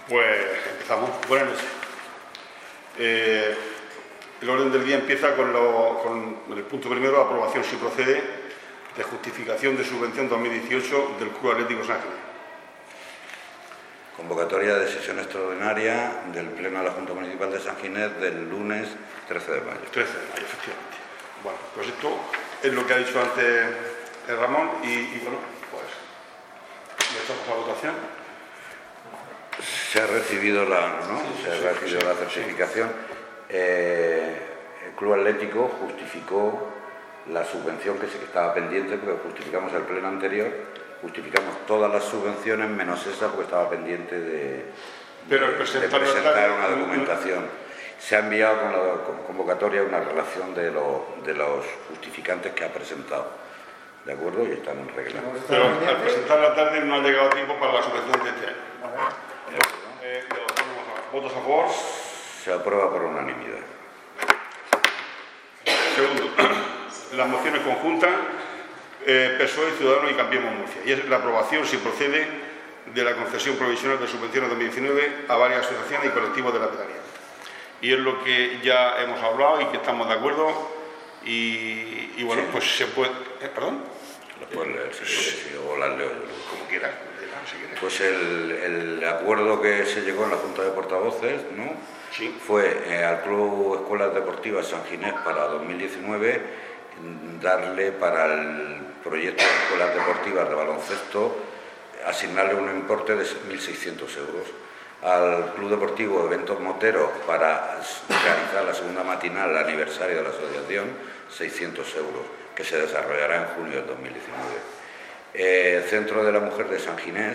Pues empezamos. Buenas noches. El orden del día empieza con el punto primero, aprobación, si procede, de justificación de subvención 2018 del Club Atlético San Ginés. Convocatoria de sesión extraordinaria del Pleno de la Junta Municipal de San Ginés del lunes 13 de mayo. 13 de mayo, efectivamente. Bueno, pues esto es lo que ha dicho antes Ramón y bueno, pues le echamos a votación. Se ha recibido la certificación. El Club Atlético justificó la subvención que estaba pendiente, porque justificamos el pleno anterior, justificamos todas las subvenciones menos esa porque estaba pendiente de presentar una documentación. Se ha enviado con la convocatoria una relación de los justificantes que ha presentado. ¿De acuerdo? Y están reglados. Pero al presentar la tarde no ha llegado tiempo para la subvención de este año. ¿Votos a favor? Se aprueba por unanimidad. Segundo, las mociones conjuntas, PSOE, Ciudadanos y Cambiemos Murcia. Y es la aprobación, si procede, de la concesión provisional de subvenciones 2019 a varias asociaciones y colectivos de la pedanía. Y es lo que ya hemos hablado y que estamos de acuerdo. Y bueno, pues se puede... ¿Perdón? Lo puedes leer, si o las leo yo. Como quieras. Pues el acuerdo que se llegó en la Junta de Portavoces, ¿no? Sí. Fue al Club Escuelas Deportivas San Ginés para 2019 darle para el proyecto de escuelas deportivas de baloncesto, asignarle un importe de 1.600 euros. Al Club Deportivo Eventos Moteros para realizar la segunda matinal, el aniversario de la asociación, 600 euros, que se desarrollará en junio del 2019. Centro de la Mujer de San Ginés,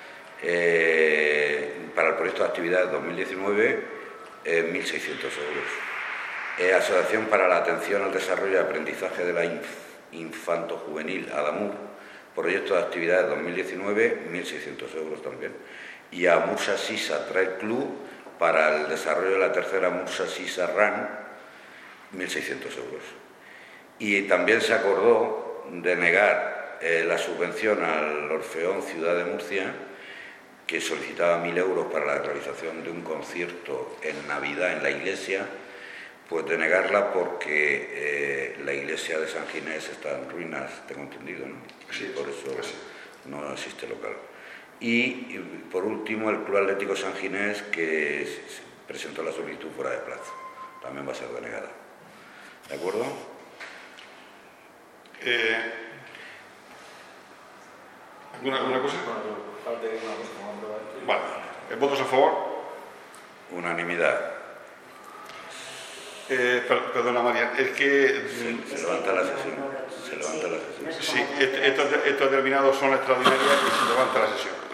para el proyecto de actividades 2019, 1.600 euros. Asociación para la Atención al Desarrollo y Aprendizaje de la Infanto-Juvenil, ADAMUR, proyecto de actividades 2019, 1.600 euros también. Y a Mursa Sisa Trail Club, para el desarrollo de la tercera Mursa Sisa Run, 1.600 euros. Y también se acordó de negar la subvención al Orfeón Ciudad de Murcia, que solicitaba 1.000 euros para la realización de un concierto en Navidad en la iglesia, pues de negarla porque la iglesia de San Ginés está en ruinas, tengo entendido, ¿no? Sí, por eso no existe local. Y por último, el Club Atlético San Ginés, que presentó la solicitud fuera de plazo, también va a ser denegada. ¿De acuerdo? ¿Alguna cosa? Vale. ¿Votos a favor? Unanimidad. Perdona, María, es que... Se levanta la sesión. Sí, esto ha terminado, son extraordinarias y se levanta la sesión.